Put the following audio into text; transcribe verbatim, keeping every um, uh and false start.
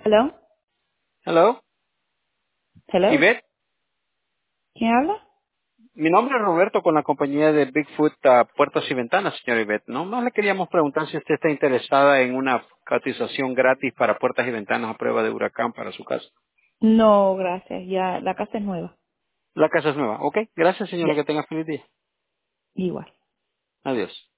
Hello, Hello, hello. Ivette. ¿Quién habla? Mi nombre es Roberto con la compañía de Bigfoot ah, Puertas y Ventanas, señor Ivette. No más le queríamos preguntar si usted está interesada en una cotización gratis para puertas y ventanas a prueba de huracán para su casa. No, gracias. Ya la casa es nueva. La casa es nueva. Ok, gracias señora, Ya, que tenga feliz día. igual. Adiós.